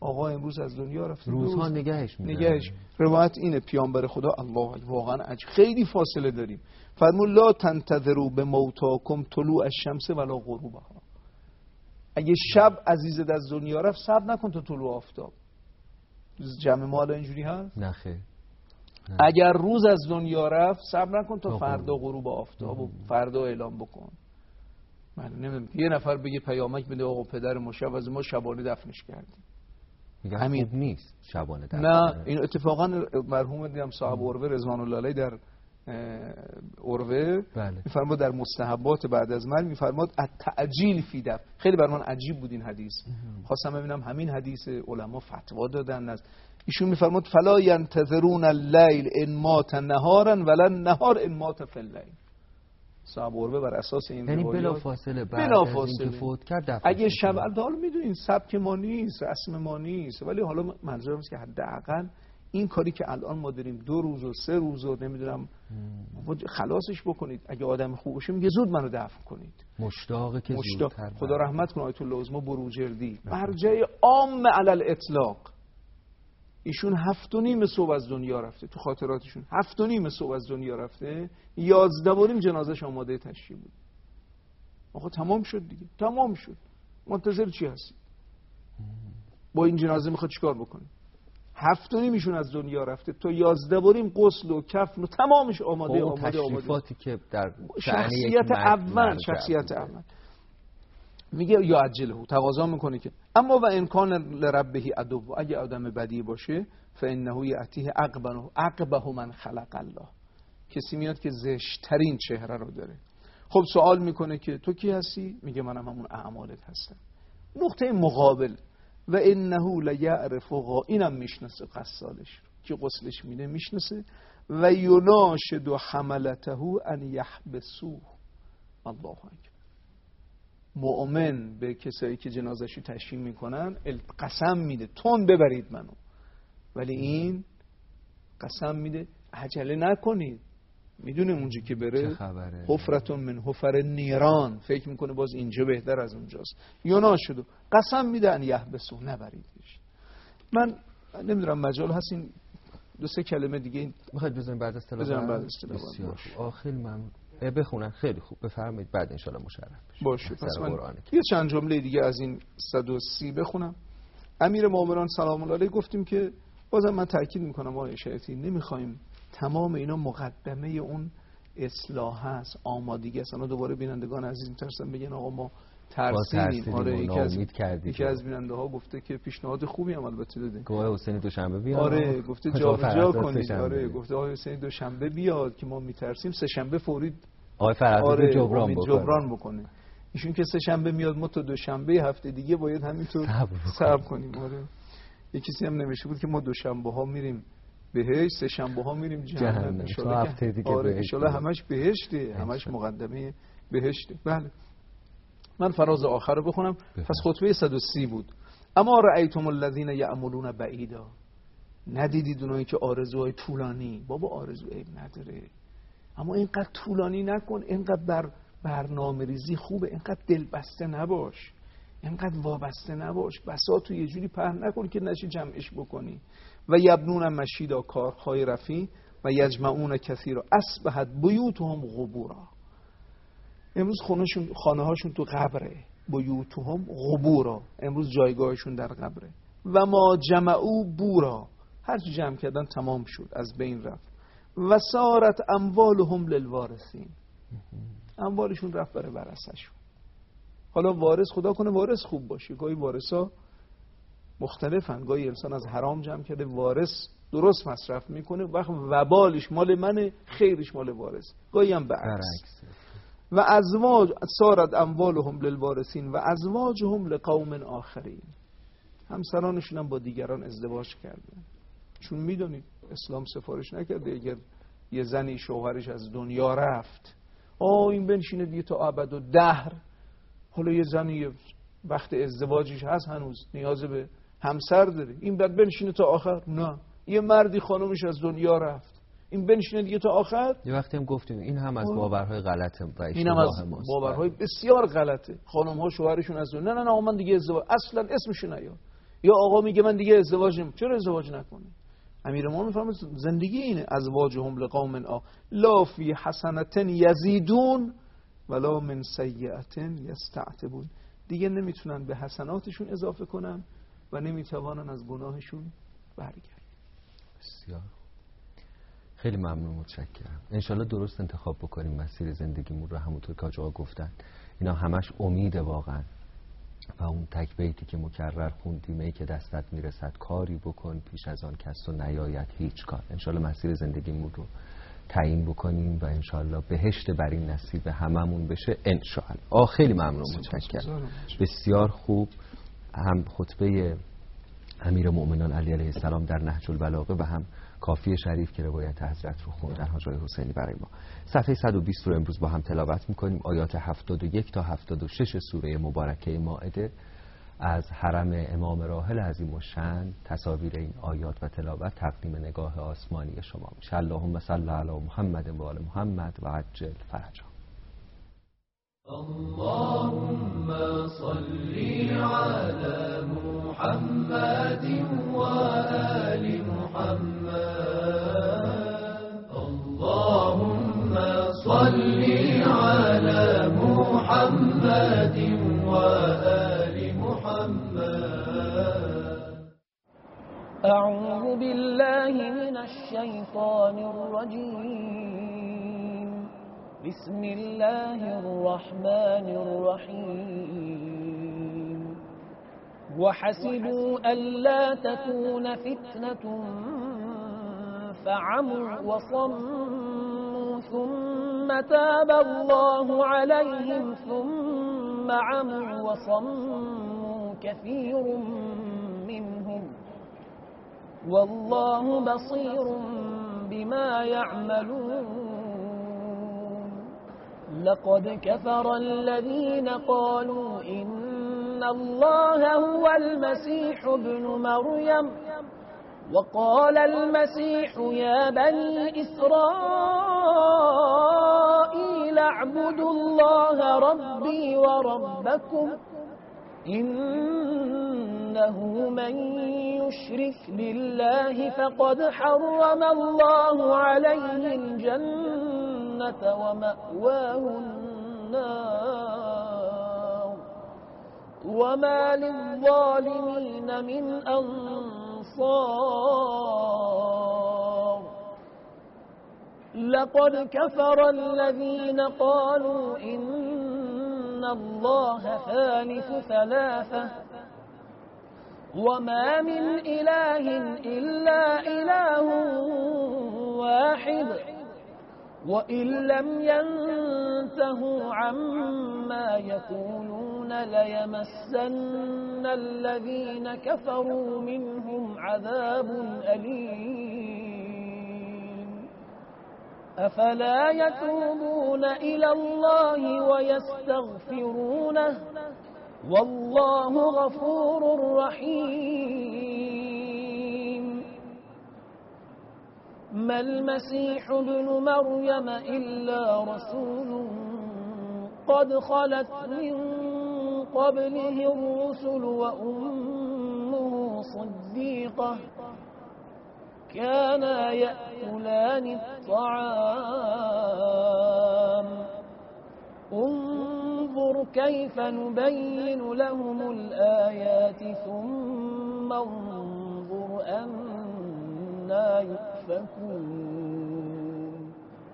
آقا امروز از دنیا رفته، روزها نگهش روایت اینه پیامبر خدا الله واقعا خیلی فاصله داریم. فرمود لا تنتظروا به موتاکم طلوع الشمس ولا غروبها. اگه شب عزیزت از دنیا رفت صبر نکن تا طلوع آفتاب. جمع ما الان اینجوری هست؟ نه خیر. اگر روز از دنیا رفت صبر نکن تا فردا غروب آفتاب و فردا اعلام بکن. من نمیدونم یه نفر بگه پیامک بده آقا پدر ما شب از ما شبانه دفنش کردیم. همین نیست شبانه دفن. نه این اتفاقا مرحوم دیدم صاحب عروه رضوان الله علیه در عروه میفرماد در مستحبات بعد از مرگ میفرماد التعجیل فی دفن. خیلی بر من عجیب بود این حدیث. خواستم ببینم همین حدیث علما فتوا دادن از ایشون میفرماد فلا ینتظرون اللیل ان مات نهارا ولا النهار ان مات فی اللیل. صاحب عروه بر اساس این یعنی روایات بلا فاصله بعد از اینکه فوت کرد دفن. اگه شب حالا میدونین سبک ما نیست، رسم ما نیست، ولی حالا منظورم است که حداقل این کاری که الان ما داریم 2 روز و 3 روز و نمیدونم خلاصش بکنید. اگه آدم خوب باشه میگه زود منو دفن کنید. مشتاقه که زودتر. خدا رحمت کنه آیت الله عظما بروجردی مرجع عام علی الاطلاق. ایشون 7:30 صبح از دنیا رفته. تو خاطراتشون 7:30 صبح از دنیا رفته، 11:15 جنازش آماده تشییع بود. آقا تمام شد دیگه، تمام شد. منتظر چی هستی؟ با این جنازه میخواد چیکار بکنه؟ 7:30 ایشون از دنیا رفته، تا 11:15 غسل و کفن و تمامش آماده. تشریفاتی که در شخصیت اول میگه یا عجله تقاضا میکنه که اما و امکان لربه عدو، اگه آدم بدی باشه فانه یاتیه عقبه من خلق الله، کسی میاد که زشترین چهره رو داره. خب سوال میکنه که تو کی هستی؟ میگه منم همون اعمالت هستم. نقطه مقابل و انه لیعرف اینم میشناسه غسالش که غسلش میده میشناسه و یناشد حملته ان یحبسوه. الله اکبر. مؤمن به کسایی که جنازه‌شو تشییع میکنن قسم میده تون ببرید منو، ولی این قسم میده عجله نکنید، میدونه اونجا که بره حفرتون من حفر نیران، فکر میکنه باز اینجا بهتر از اونجاست. یونا شد قسم میده ان یحبسو، نبریدش. من نمیدونم مجال هستین 2-3 کلمه دیگه میخواید بزنیم بعد از تلاوت؟ بسیار خیلی ممنون. بخونن خیلی خوب بفرمایید، بعد ان شاء الله مشرف باشه. پس من یه چند جمله دیگه از این 130 بخونم. امیر مومنان سلام الله علیه گفتیم که بازم من تاکید میکنم آقای اشعتی نمیخوایم تمام اینا مقدمه اون اصلاح هست، آمادگی است. انا دوباره بینندگان عزیز میترسن بگن آقا ما ترسیدیم. آره یکی از بیننده ها گفته که پیشنهاد خوبی هم البته داده، گفته حسین دوشنبه بیاد. آره گفته جابجا کنید. آره گفته آقای حسین دوشنبه بیاد که ما میترسیم سه شنبه فوری آقای فرزادی جبران بکنه. ایشون که سه شنبه میاد ما تا دوشنبه هفته دیگه باید همینطور صبر کنیم. آره یه کسی هم نوشته بود که ما دوشنبه ها میریم بهشت، سه شنبه ها میریم جهنم. ان شاء الله هفته دیگه ان شاء الله همش بهشته، همش مقدمه بهشته. بله من فراز آخر رو بخونم. پس خطبه 130 بود. اما رأیتم الذین یعملون بعیدا، ندیدید اونایی که آرزوهای طولانی. بابا آرزو عیب نداره، اما اینقدر طولانی نکن، اینقدر برنامه ریزی خوبه، اینقدر دلبسته نباش، اینقدر وابسته نباش، بساطو یه جوری پهن نکن که نشی جمعش بکنی. و یبنون مشیدا، کارهای رفی، و یجمعون کثیرا اصبحت بیوتهم قبورا. امروز خانه هاشون تو قبره، بیوتهم قبورا، امروز جایگاهشون در قبره. و ما جمعو بورا، هر چی جمع کردن تمام شد، از بین رفت. و سارت اموالهم للوارثین، اموالشون رفت برای ورثه‌شون. حالا وارث خدا کنه وارث خوب باشه، گاهی وارثا مختلفن، گاهی انسان از حرام جمع کرده وارث درست مصرف میکنه، وقت وبالش مال منه خیرش مال وارث، گاهی هم برعکس. و ازواج سارت اموالهم للوارثین و ازواجهم لقوم آخرین، همسرانشون هم با دیگران ازدواج کردن. چون میدونید اسلام سفارش نکرده اگر یه زنی شوهرش از دنیا رفت این بنشینه دیگه تا ابد و دهر. حالا یه زنی وقت ازدواجش هست هنوز نیاز به همسر داره، این بعد بنشینه تا آخر؟ نه. یه مردی خانومش از دنیا رفت، این بنشینه دیگه تا آخر؟ یه وقتی هم گفتیم این هم از باورهای غلطه و این هم از باورهای بسیار غلطه. خانم ها شوهرشون از دنیا نه من دیگه ازدواج اصلا اسمشو نیار. یا آقا میگه من دیگه ازدواج نمیکنم، چرا ازدواج نکنه؟ امیرالمومنین میفهمه زندگی اینه، ازواجهم لقوم لا فی حسنة یزیدون ولا من سیئة یستعتبون. دیگه نمیتونن به حسناتشون اضافه کنن و نمیتوانن از گناهشون برگردن. بسیار خیلی ممنون، متشکرم. انشالله درست انتخاب بکنیم مسیر زندگیمون رو. همونطور که آقا گفتن اینا همش امیده واقعا، و اون تک بیتی که مکرر خوندیم، ای که دستت میرسد کاری بکن، پیش از آن کس و نیاید هیچ کار. انشالله مسیر زندگیمون رو تعیین بکنیم و انشالله بهشت بر این نصیب هممون بشه انشالله. خیلی ممنون، متشکرم. بسیار خوب. هم خطبه امیرالمومنین علی علیه السلام در نهج البلاغه و هم کافی شریف که روایت حضرت رو خوندن حاج آقای حسینی برای ما. صفحه 120 رو امروز با هم تلاوت میکنیم. آیات 71 تا 76 سوره مبارکه مائده از حرم امام راحل عظیم الشأن. تصاویر این آیات و تلاوت تقدیم نگاه آسمانی شما میشه. اللهم صل علی محمد و آل محمد و عجل فرجا. اللهم صل على محمد وآل محمد. اللهم صل على محمد وآل محمد. أعوذ بالله من الشيطان الرجيم. بسم الله الرحمن الرحيم. وحسبوا ألا تكون فتنة فعموا وصموا ثم تاب الله عليهم ثم عموا وصموا كثير منهم والله بصير بما يعملون. لقد كفر الذين قالوا إن الله هو المسيح ابن مريم وقال المسيح يا بني إسرائيل اعبدوا الله ربي وربكم إنه من يشرك بالله فقد حرم الله عليه الجنة ومأواه النار وما للظالمين من أنصار. لقد كفر الذين قالوا إن الله ثالث ثلاثة وما من إله إلا إله واحد وإن لم ينتهوا عما يقولون ليمسن الذين كفروا منهم عذاب أليم. أفلا يتوبون إلى الله ويستغفرونه والله غفور رحيم. ما المسيح ابن مريم إلا رسول قد خلت من قبله الرسل وأمه صديقة كانا يأكلان الطعام انظر كيف نبين لهم الآيات ثم انظر أنا يؤفكون.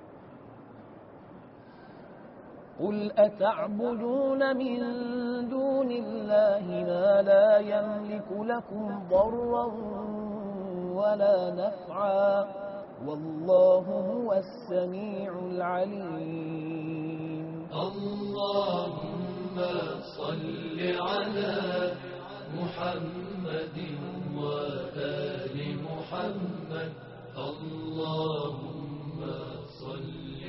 قل أتعبدون من دون الله ما لا يملك لكم ضرا ولا نفعا والله هو السميع العليم. اللهم صل على محمد وآل محمد. اللهم صل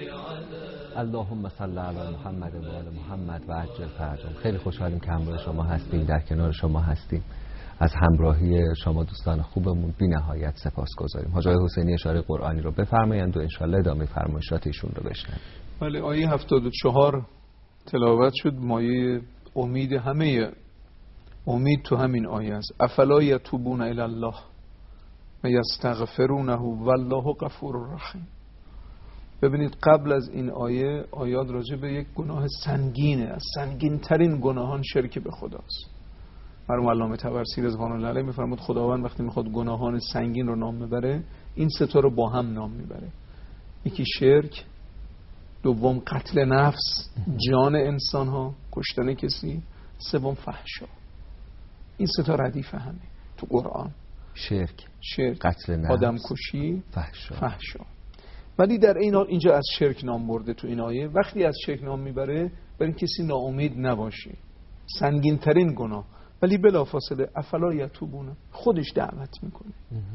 علی محمد و آل محمد و عجل فرجهم. خیلی خوشحالیم که همراه شما هستیم، در کنار شما هستیم. از همراهی شما دوستان خوبمون بی نهایت سپاسگزاریم. حاج آقای حسینی اشاره قرآنی رو بفرمایند و انشالله ادامه فرمایشات ایشون رو بشنویم. بله، آیه 74 تلاوت شد، مایه امید همه امید تو همین آیه است. افلا یتوبون الی الله و یستغفرونه والله غفور رحیم. ببینید قبل از این آیه آیات راجع به یک گناه سنگینه، از سنگین ترین گناهان شرک به خداست. مرحوم علامه طبرسی رضوان الله علیه میفرمود خداوند وقتی میخواد گناهان سنگین رو نام ببره این سه تا رو با هم نام میبره. یکی شرک، دوم قتل نفس، جان انسان ها، کشتن کسی، سوم فحشا. این سه تا ردیف همه تو قرآن. شرک، قتل نفس، آدم کشی، فحشا. ولی در این حال اینجا از شرک نام برده تو این آیه. وقتی از شرک نام میبره برای کسی ناامید نباشه، سنگین ترین گناه. ولی بلافاصله افلا یتوبون، خودش دعوت میکنه.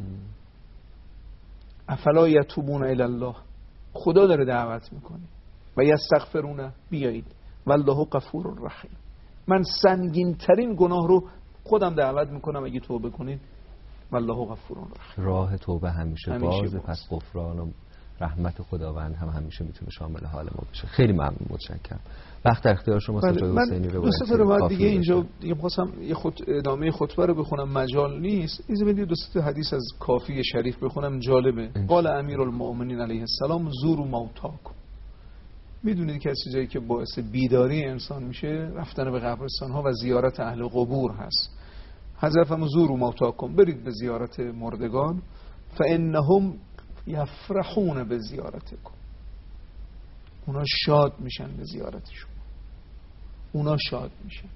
افلا یتوبون الی الله، خدا داره دعوت میکنه. و یستغفرونه، بیایید. والله غفور رحیم، من سنگین ترین گناه رو خودم دعوت میکنم اگه توبه کنید. والله غفور رحیم. راه توبه همیشه بازه، پس غفران و رحمت خداوند هم همیشه میتونه شامل حال ما بشه. خیلی ممنون، متشکرم. وقت در اختیار شما سجاد حسینی رو. دوست دارم دیگه اینجا می‌خواستم یه ادامه خطبه رو بخونم، مجال نیست. اجازه بدید دوست حدیث از کافی شریف بخونم، جالبه. قال امیرالمؤمنین علیه السلام زوروا موتاکم. میدونید که از چیزایی که باعث بیداری انسان میشه رفتن به قبرستان ها و زیارت اهل قبور هست. حضرت فرمود زوروا موتاکم، برید به زیارت مردگان، فانهم یفرحون به زیارتکم، اونا شاد میشن به زیارت شما، اونا شاد میشن.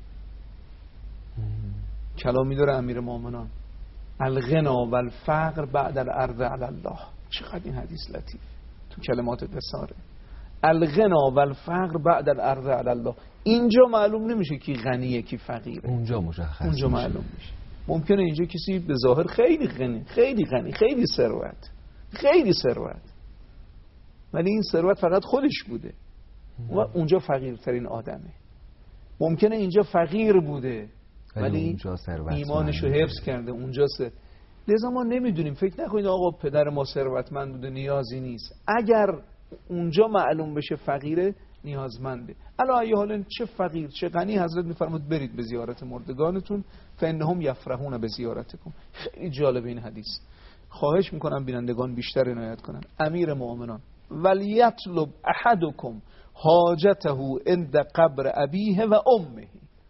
کلامی داره امیر مومنان، الغنا و الفقر بعد الارض علی الله. چقدر این حدیث لطیف تو کلمات دساره. الغنا و الفقر بعد الارض علی الله. اینجا معلوم نمیشه کی غنیه کی فقیره، اونجا مشخص، اونجا معلوم میشه. ممکنه اینجا کسی به ظاهر خیلی غنی، خیلی غنی، خیلی ثروت، ولی این ثروت فقط خودش بوده و اونجا فقیرترین آدمه. ممکنه اینجا فقیر بوده ولی ایمانشو حفظ کرده، اونجا لذا ما نمیدونیم. فکر نکنید آقا پدر ما ثروتمند بوده نیازی نیست. اگر اونجا معلوم بشه فقیره، نیازمنده. الا ای حال چه فقیر چه غنی، حضرت میفرمود برید به زیارت مردگانتون، فانهم یفرحون به زیارتکم. خیلی جالب این حدیث. خواهش میکنم بینندگان بیشتر عنایت کنن. امیر مومنان ولیطلب احدکم حاجته عند قبر ابیه و امه.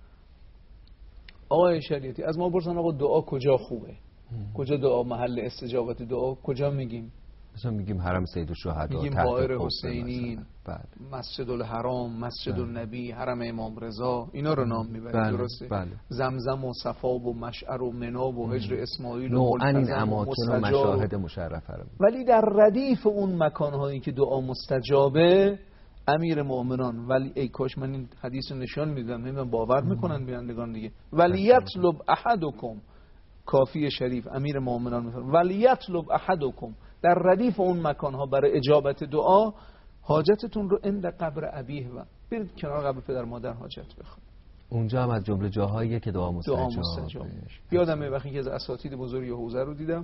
آقای شریعتی از ما پرسن آقا دعا کجا خوبه، کجا دعا محل استجابت دعا کجا میگیم؟ مثلا میگیم حرم سید الشهدا، میگیم حائر حسینین، مسجد الحرام، مسجد النبی، حرم امام رضا، اینا رو نام میبریم. درسته؟ زمزم و صفا و مشعر و مناب و هجر اسماعیل و این اماکن و مشاهد مشرفه رو. ولی در ردیف اون مکانهایی که دعا مستجابه، امیر مؤمنان، ولی ای کاش من این حدیث نشان میدم، نمیدونم باور میکنن بینندگان دیگه. ولیطلب احدکم، کافی شریف امیر مؤمنان میفرماید ولیطلب احدکم، در ردیف اون مکانها برای اجابت دعا، حاجتتون رو عند قبر ابیه و برید کنار قبر پدر مادر حاجت بخواید. اونجا هم از جمله جاهاییه که دعا مستجاب میشه. یادمه وقتی که از اساتید بزرگ حوزه رو دیدم،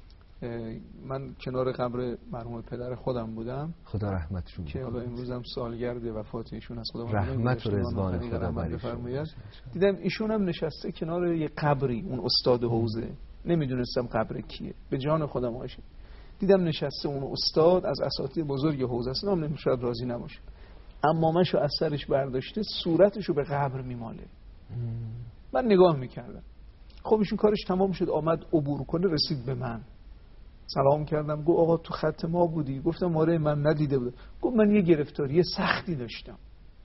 من کنار قبر مرحوم پدر خودم بودم، خدا رحمتشون که حالا امروز هم سالگرد وفات ایشون از خدا رحمت و رضوان خدا بفرماید. دیدم ایشون هم نشسته کنار یه قبری، اون استاد حوزه، نمیدونستم قبر کیه، به جان خودم عاشق دیدم نشسته اون استاد از اساتید بزرگ حوزه است، نام نمیشد راضی نباشه، اما منشو از سرش برداشته صورتشو به قبر میماله. من نگاه میکردم، خب ایشون کارش تمام شد، آمد عبور کنه، رسید به من، سلام کردم، گفت آقا تو خط ما بودی؟ گفتم آره من ندیده بودم. گفت من یه گرفتاری سختی داشتم،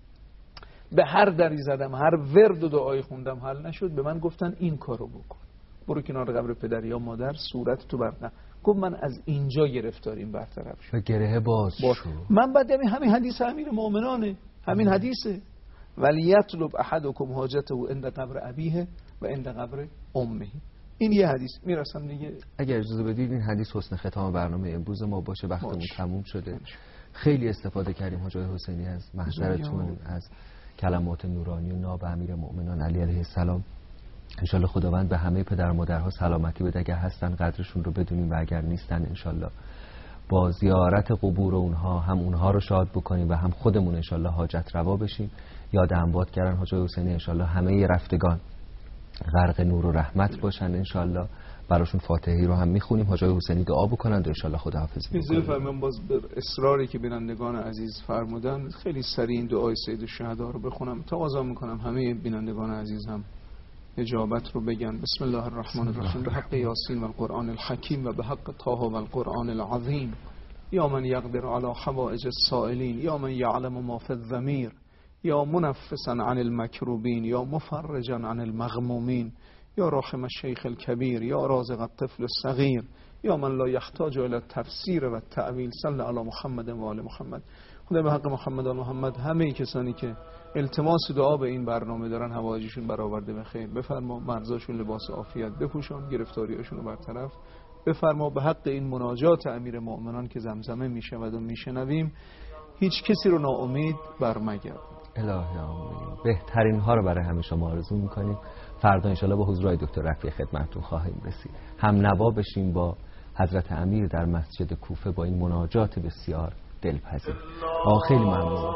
به هر دری زدم، هر ورد و دعای خوندم حل نشد، به من گفتن این کارو بکن، برو کنار قبر پدر یا مادر صورت تو برقم. گفت من از اینجا گرفتاریم برطرف شد، گره باز شد. من بعد همین حدیث امیر مومنانه، همین حدیثه، ولیطلب احدکم حاجته عند قبر ابیه و عند قبر امه. این یه حدیث. میرسم دیگه، اگر اجازه بدید این حدیث حسن ختام برنامه امروز ما باشه، وقتمون تموم شده. خیلی استفاده کردیم حاج حسینی از محضرتون، از کلمات نورانی و ناب امیر مؤمنان علی علیه السلام. انشالله خداوند به همه پدر مادرها سلامتی بده، اگر هستن قدرشون رو بدونیم و اگر نیستن انشالله با زیارت قبور اونها هم اونها رو شاد بکنیم و هم خودمون انشالله حاجت روا بشیم. یاد اموات کردن حاج حسینی، انشالله همه رفتگان غرق نور و رحمت باشن انشالله. براشون فاتحی رو هم میخونیم، حاج آقای حسینی دعا بکنن و انشالله خداحافظی بکنن. بکنن. باز به اصراری که بینندگان عزیز فرمودن خیلی سریع این دعای سید الشهدا رو بخونم. تقاضا میکنم همه بینندگان عزیز هم اجابت رو بگن. بسم الله الرحمن الرحیم. به حق یاسین و القرآن الحکیم و به حق طه و القرآن العظیم. یا من یقدر علی حوائج السائلین، یا من یعلم ما فی الضمیر، یا منفسا عن المکروبین، یا مفرجا عن المغمومین، یا راحم الشیخ الکبیر، یا رازق الطفل الصغیر، یا من لا یحتاج الی التفسیر و التأویل. صلی علی محمد و آل محمد. خدا به حق محمد و محمد همه کسانی که التماس دعا به این برنامه دارن حوایجشون برآورده به خیر بفرما. مرزاشون لباس عافیت بپوشان، گرفتاریاشون رو برطرف بفرما. به حق این مناجات امیر مؤمنان که زمزمه میشود و میشنویم، هیچ کسی رو ناامید برمگرد. الهی آمین. بهترین ها رو برای همه شما آرزو میکنیم. فردا انشالله با حضور دکتر رفیع خدمتتون خواهیم رسید. هم نوا بشیم با حضرت امیر در مسجد کوفه با این مناجات بسیار دلپذیر. خیلی ممنون.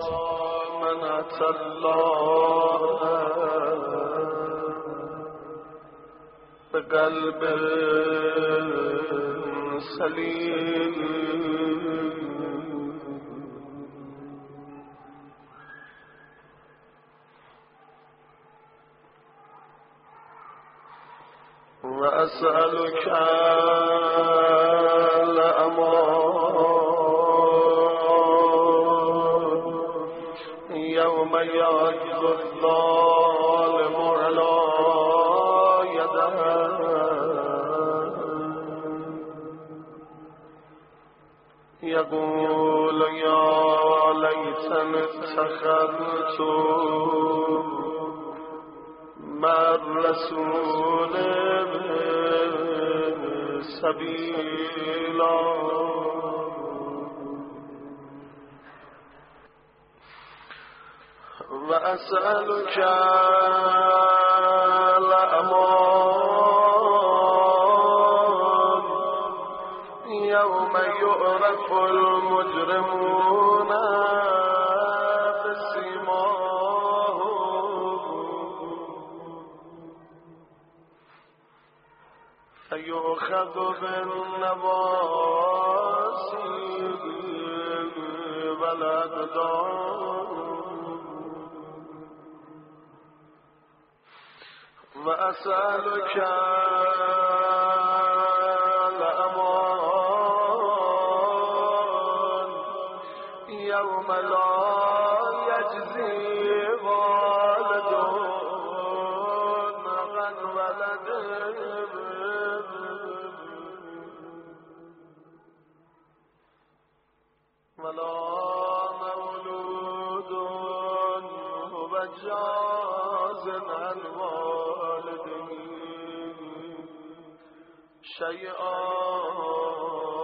به قلب سلیم و اسألك الامان یوم یعض الظالم علی یده یقول یا لیتنی اتخذت مع الرسول سبیلا. و اسألك الامان یوم یعرف المجرمون فيؤخذ بالنواصي والأقدام. وأسألك الأمان يوم لا يجزي والد عن ولده ولا مولود هو جاز عن والده شيئا